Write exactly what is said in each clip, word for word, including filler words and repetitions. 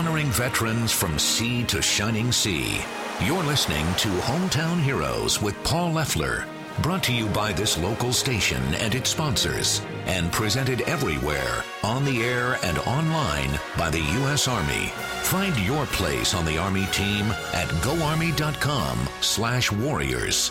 honoring veterans from sea to shining sea. You're listening to Hometown Heroes with Paul Leffler, brought to you by this local station and its sponsors, and presented everywhere, on the air and online by the U S Army. Find your place on the Army team at goarmy.com slash warriors.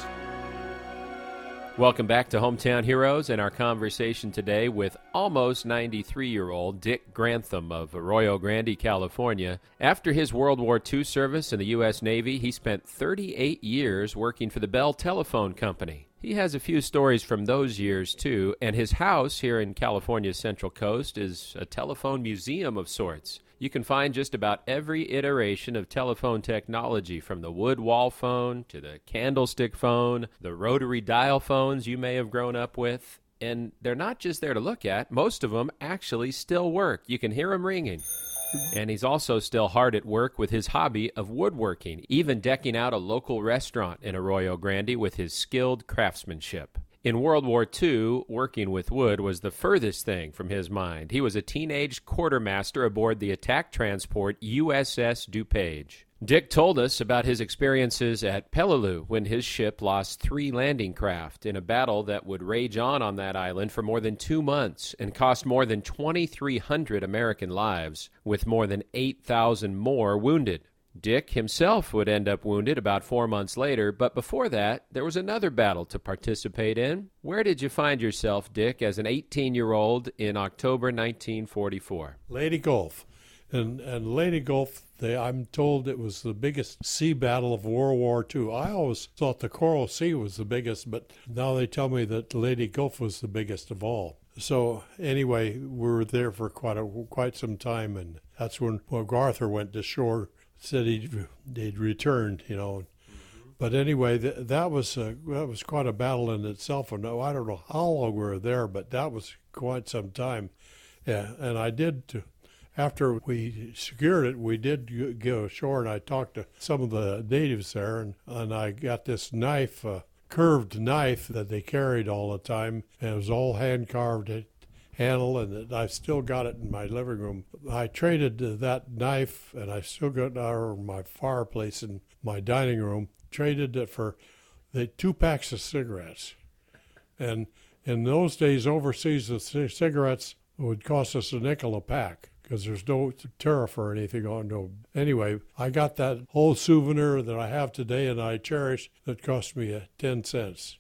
Welcome back to Hometown Heroes and our conversation today with almost ninety-three-year-old Dick Grantham of Arroyo Grande, California. After his World War Two service in the U S Navy, he spent thirty-eight years working for the Bell Telephone Company. He has a few stories from those years, too, and his house here in California's Central Coast is a telephone museum of sorts. You can find just about every iteration of telephone technology, from the wood wall phone to the candlestick phone, the rotary dial phones you may have grown up with. And they're not just there to look at. Most of them actually still work. You can hear them ringing. And he's also still hard at work with his hobby of woodworking, even decking out a local restaurant in Arroyo Grande with his skilled craftsmanship. In World War Two, working with wood was the furthest thing from his mind. He was a teenage quartermaster aboard the attack transport U S S DuPage. Dick told us about his experiences at Peleliu when his ship lost three landing craft in a battle that would rage on on that island for more than two months and cost more than twenty-three hundred American lives, with more than eight thousand more wounded. Dick himself would end up wounded about four months later, but before that, there was another battle to participate in. Where did you find yourself, Dick, as an eighteen-year-old in October nineteen forty-four? Leyte Gulf. And, and Leyte Gulf, they, I'm told it was the biggest sea battle of World War Two. I always thought the Coral Sea was the biggest, but now they tell me that Leyte Gulf was the biggest of all. So anyway, we were there for quite a, quite some time, and that's when MacArthur went to shore. Said he'd, he'd returned, you know. Mm-hmm. But anyway, th- that was uh, that was quite a battle in itself. And I don't know how long we were there, but that was quite some time. Yeah, and I did, after we secured it, we did go ashore, and I talked to some of the natives there, and, and I got this knife, uh, curved knife that they carried all the time, and it was all hand-carved handle, and I've still got it in my living room. I traded that knife, and I still got it out my fireplace in my dining room, traded it for the two packs of cigarettes. And in those days, overseas, the c- cigarettes would cost us a nickel a pack because there's no tariff or anything on them. Anyway, I got that whole souvenir that I have today, and I cherish, that cost me uh, ten cents.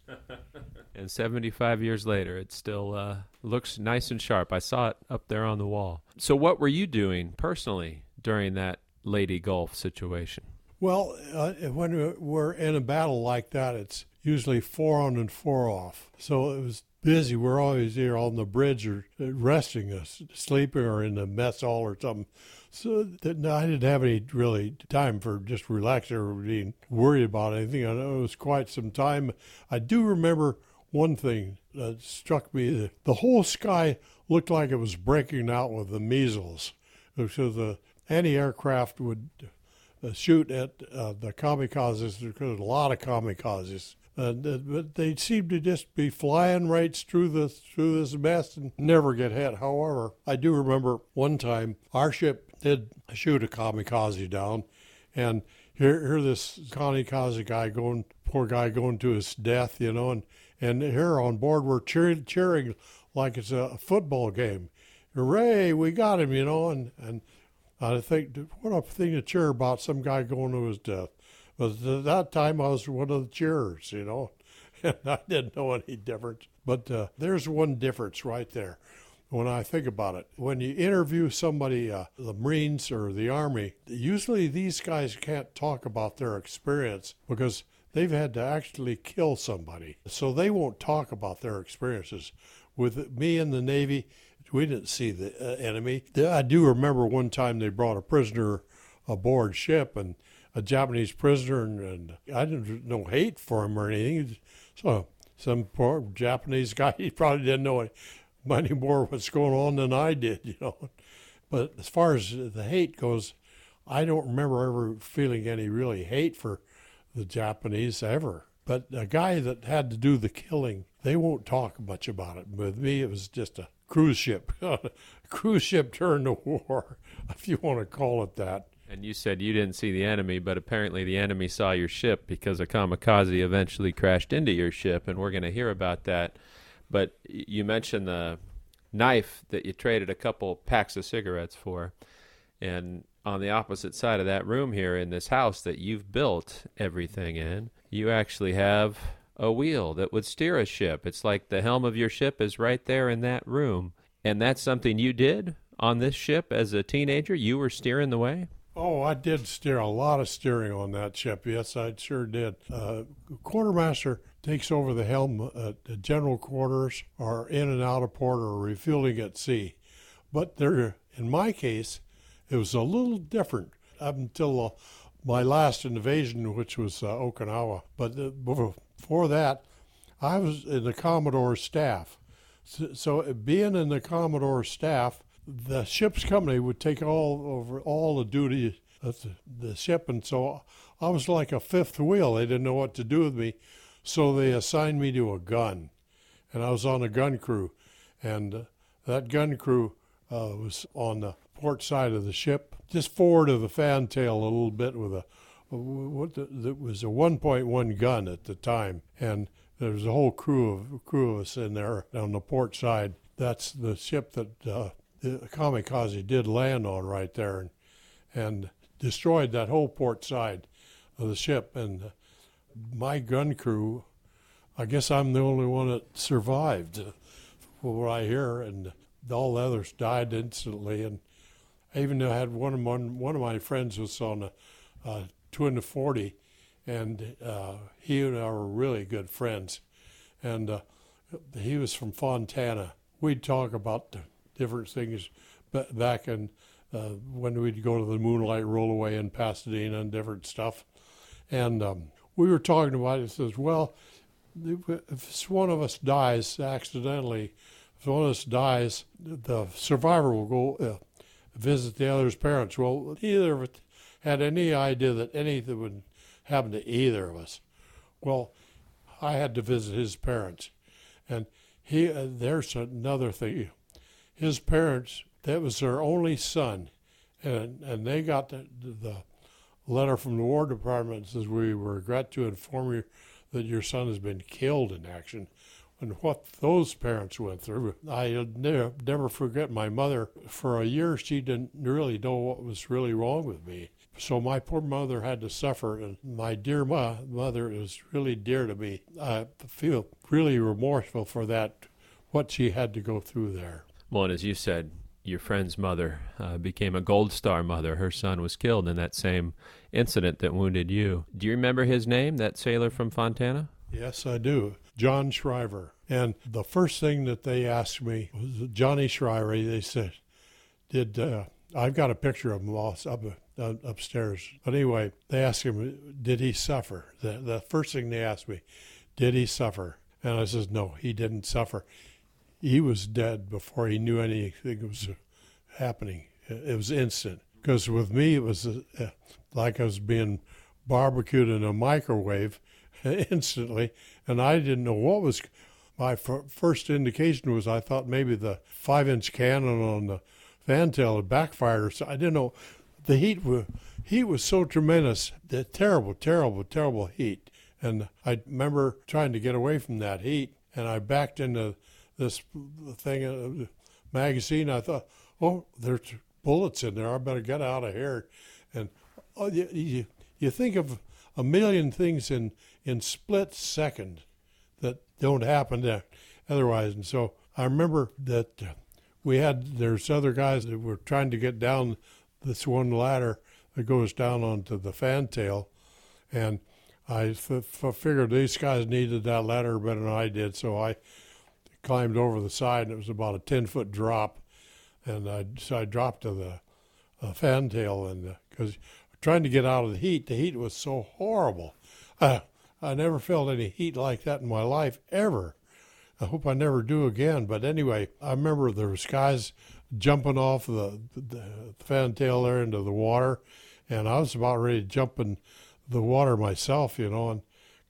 And seventy-five years later, it still uh, looks nice and sharp. I saw it up there on the wall. So what were you doing personally during that Leyte Gulf situation? Well, uh, when we're in a battle like that, it's usually four on and four off. So it was busy. We're always here on the bridge or resting us, sleeping, or in the mess hall or something. So that, no, I didn't have any really time for just relaxing or being worried about anything. I know it was quite some time. I do remember one thing that struck me. The whole sky looked like it was breaking out with the measles. So the anti-aircraft would uh, shoot at uh, the kamikazes. There's a lot of kamikazes. Uh, but they seemed to just be flying right through the through this mess and never get hit. However, I do remember one time our ship did shoot a kamikaze down, and here, here this kamikaze guy going, poor guy going to his death, you know, and, and here on board we're cheering, cheering like it's a football game. Hooray, we got him, you know, and, and I think, what a thing to cheer about, some guy going to his death. But at that time, I was one of the cheerers, you know, and I didn't know any difference. But uh, there's one difference right there when I think about it. When you interview somebody, uh, the Marines or the Army, usually these guys can't talk about their experience because they've had to actually kill somebody. So they won't talk about their experiences. With me in the Navy, we didn't see the uh, enemy. I do remember one time they brought a prisoner aboard ship, and a Japanese prisoner, and, and I didn't know hate for him or anything. So some poor Japanese guy, he probably didn't know any more what's going on than I did, you know. But as far as the hate goes, I don't remember ever feeling any really hate for the Japanese ever. But a guy that had to do the killing, they won't talk much about it. With me, it was just a cruise ship. A cruise ship turned to war, if you want to call it that. And you said you didn't see the enemy, but apparently the enemy saw your ship because a kamikaze eventually crashed into your ship, and we're going to hear about that. But you mentioned the knife that you traded a couple packs of cigarettes for. And on the opposite side of that room here in this house that you've built everything in, you actually have a wheel that would steer a ship. It's like the helm of your ship is right there in that room. And that's something you did on this ship as a teenager? You were steering the way? Oh, I did steer a lot of steering on that ship. Yes, I sure did. Uh, quartermaster takes over the helm at the general quarters or in and out of port or refueling at sea. But there, in my case, it was a little different up until uh, my last invasion, which was uh, Okinawa. But uh, before that, I was in the Commodore's staff. So, so being in the Commodore's staff, the ship's company would take all over all the duty of the, the ship, and so I was like a fifth wheel. They didn't know what to do with me, so they assigned me to a gun, and I was on a gun crew, and uh, that gun crew uh, was on the port side of the ship, just forward of the fantail a little bit, with a what the, that was a one point one gun at the time, and there was a whole crew of crew of us in there on the port side. That's the ship that uh, the kamikaze did land on right there, and, and destroyed that whole port side of the ship. And my gun crew, I guess I'm the only one that survived, uh, from what I hear, and all the others died instantly. And I even had one of my, one of my friends was on a, a twin forty, and uh, he and I were really good friends. And uh, he was from Fontana. We'd talk about the different things back in uh, when we'd go to the Moonlight Rollaway in Pasadena and different stuff. And um, we were talking about it. He says, well, if one of us dies accidentally, if one of us dies, the survivor will go uh, visit the other's parents. Well, neither of us had any idea that anything would happen to either of us. Well, I had to visit his parents. And he uh, there's another thing. His parents, that was their only son, and and they got the, the letter from the War Department that says, we regret to inform you that your son has been killed in action. And what those parents went through, I'll never, never forget my mother. For a year, she didn't really know what was really wrong with me. So my poor mother had to suffer, and my dear ma- mother is really dear to me. I feel really remorseful for that, what she had to go through there. Well, and as you said, your friend's mother uh, became a Gold Star mother. Her son was killed in that same incident that wounded you. Do you remember his name, that sailor from Fontana? Yes, I do. John Shriver. And the first thing that they asked me was Johnny Shriver. They said, did, uh, I've got a picture of him up, uh, upstairs. But anyway, they asked him, did he suffer? The, the first thing they asked me, did he suffer? And I said, no, he didn't suffer. He was dead before he knew anything was happening. It was instant. Because with me, it was uh, like I was being barbecued in a microwave instantly, and I didn't know what was. My f- first indication was I thought maybe the five-inch cannon on the fantail had backfired, or so. I didn't know. The heat was, heat was so tremendous, the terrible, terrible, terrible heat. And I remember trying to get away from that heat, and I backed into this thing, uh, magazine. I thought, oh, there's bullets in there. I better get out of here. And oh, you, you, you think of a million things in, in split second that don't happen there otherwise. And so I remember that we had, there's other guys that were trying to get down this one ladder that goes down onto the fantail. And I f- f- figured these guys needed that ladder better than I did. So I climbed over the side, and it was about a ten-foot drop. And I, so I dropped to the uh, fantail, and because uh, trying to get out of the heat, the heat was so horrible. Uh, I never felt any heat like that in my life, ever. I hope I never do again. But anyway, I remember there was guys jumping off the, the, the fantail there into the water, and I was about ready to jump in the water myself, you know, and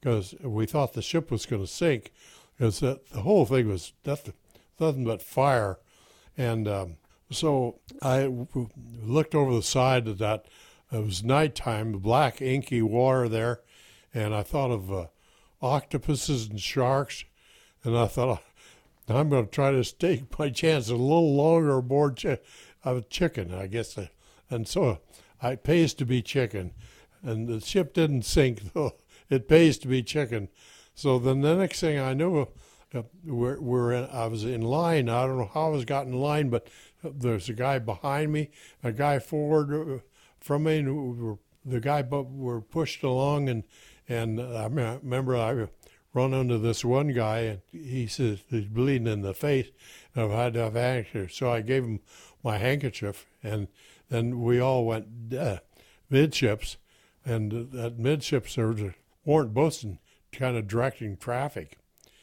because we thought the ship was going to sink, because the, the whole thing was nothing, nothing but fire. And um, so I w- looked over the side of that. It was nighttime, black inky water there, and I thought of uh, octopuses and sharks, and I thought, I'm going to try to take my chance a little longer aboard ch- of chicken, I guess. And so it pays to be chicken. And the ship didn't sink, though. It pays to be chicken. So then the next thing I knew, uh, we're, we're in, I was in line. I don't know how I was got in line, but there's a guy behind me, a guy forward from me, and we were, the guy were pushed along. And, and I remember I run into this one guy, and he says he's bleeding in the face, and I had to have a handkerchief. So I gave him my handkerchief, and then we all went uh, midships. And at midships, there was a Warrant Bosun kind of directing traffic.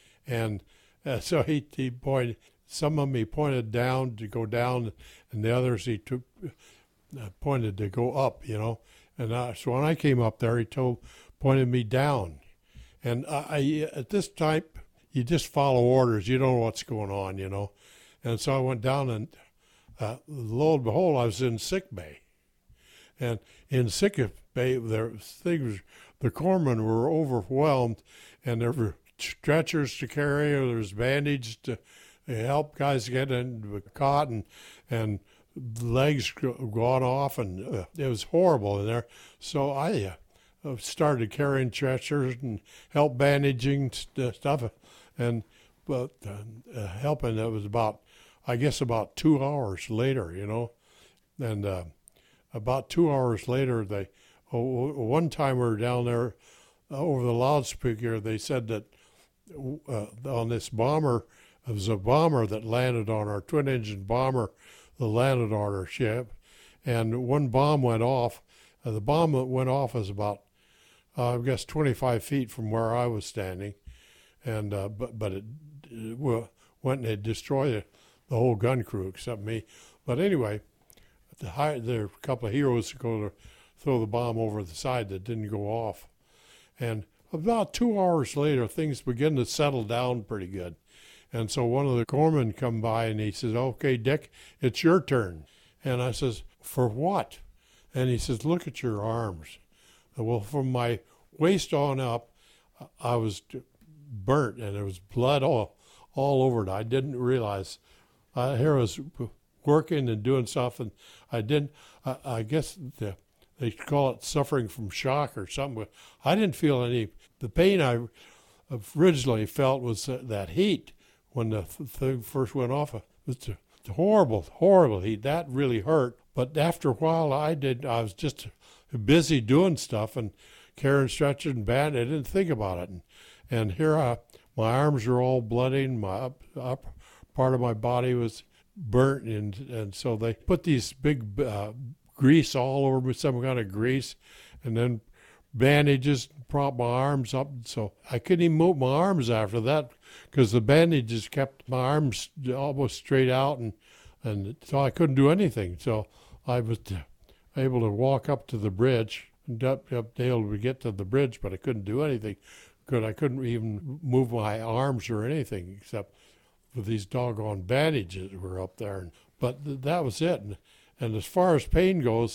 And uh, so he, he pointed, some of them he pointed down to go down, and the others he took uh, pointed to go up, you know. And uh, so when I came up there, he told, pointed me down. And I, I at this type, you just follow orders. You don't know what's going on, you know. And so I went down, and uh, lo and behold, I was in sick bay. And in sick bay, there things, the corpsmen were overwhelmed, and there were stretchers to carry, or there was bandage to help guys get into the cot, and, and legs gone off, and uh, it was horrible in there. So I uh, started carrying stretchers and help bandaging st- stuff, and but uh, uh, helping. It was about, I guess, about two hours later, you know, and. Uh, About two hours later, they oh, one time we were down there uh, over the loudspeaker. They said that uh, on this bomber, it was a bomber that landed on our twin-engine bomber that landed on our ship, and one bomb went off. Uh, the bomb that went off was about, uh, I guess, twenty-five feet from where I was standing, and uh, but but it, it went and it destroyed the whole gun crew except me. But anyway. The high, there were a couple of heroes who go to throw the bomb over the side that didn't go off. And about two hours later, things begin to settle down pretty good. And so one of the corpsmen come by, and he says, okay, Dick, it's your turn. And I says, for what? And he says, look at your arms. Well, from my waist on up, I was burnt, and there was blood all, all over it. I didn't realize. Uh, here was working and doing stuff, and I didn't, I, I guess the, they call it suffering from shock or something, but I didn't feel any, the pain I originally felt was that, that heat when the thing first went off. It was a horrible, horrible heat. That really hurt, but after a while I did, I was just busy doing stuff and carrying stretchers and band. I didn't think about it, and, and here I, my arms are all bloody, and my up, up part of my body was burnt, and and so they put these big uh, grease all over me, some kind of grease, and then bandages, prop my arms up. So I couldn't even move my arms after that because the bandages kept my arms almost straight out, and and so I couldn't do anything. So I was able to walk up to the bridge and up, up able to get to the bridge, but I couldn't do anything because I couldn't even move my arms or anything except with these doggone bandages that were up there. But th- that was it. And, and as far as pain goes,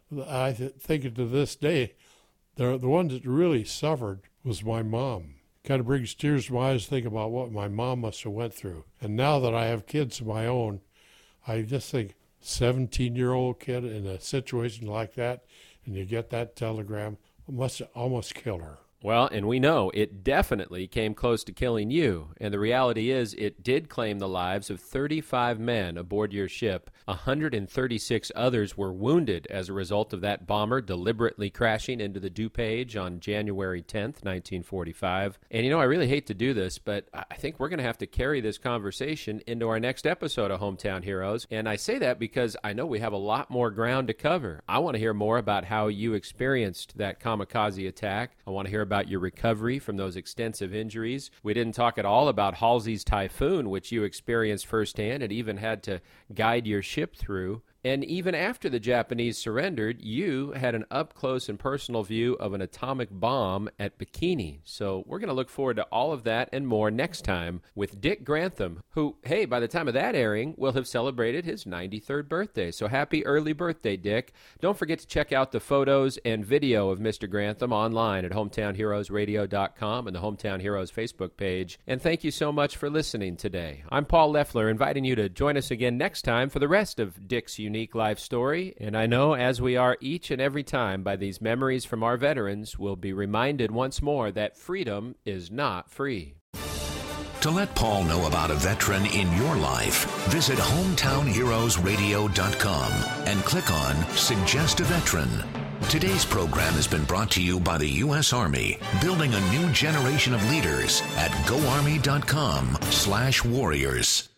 I th- think to this day, the the one that really suffered was my mom. Kind of brings tears to my eyes to think about what my mom must have went through. And now that I have kids of my own, I just think seventeen-year-old kid in a situation like that, and you get that telegram, must almost kill her. Well, and we know it definitely came close to killing you. And the reality is it did claim the lives of thirty-five men aboard your ship. one hundred thirty-six others were wounded as a result of that bomber deliberately crashing into the DuPage on January tenth, nineteen forty-five. And, you know, I really hate to do this, but I think we're going to have to carry this conversation into our next episode of Hometown Heroes. And I say that because I know we have a lot more ground to cover. I want to hear more about how you experienced that kamikaze attack. I want to hear about your recovery from those extensive injuries. We didn't talk at all about Halsey's Typhoon, which you experienced firsthand and even had to guide your ship through. And even after the Japanese surrendered, you had an up-close and personal view of an atomic bomb at Bikini. So we're going to look forward to all of that and more next time with Dick Grantham, who, hey, by the time of that airing, will have celebrated his ninety-third birthday. So happy early birthday, Dick. Don't forget to check out the photos and video of Mister Grantham online at hometown heroes radio dot com and the Hometown Heroes Facebook page. And thank you so much for listening today. I'm Paul Leffler, inviting you to join us again next time for the rest of Dick's unique life story. And I know, as we are each and every time by these memories from our veterans, we'll be reminded once more that freedom is not free. To let Paul know about a veteran in your life, visit hometown heroes radio dot com and click on Suggest a Veteran. Today's program has been brought to you by the U S Army, building a new generation of leaders at go army dot com slash warriors.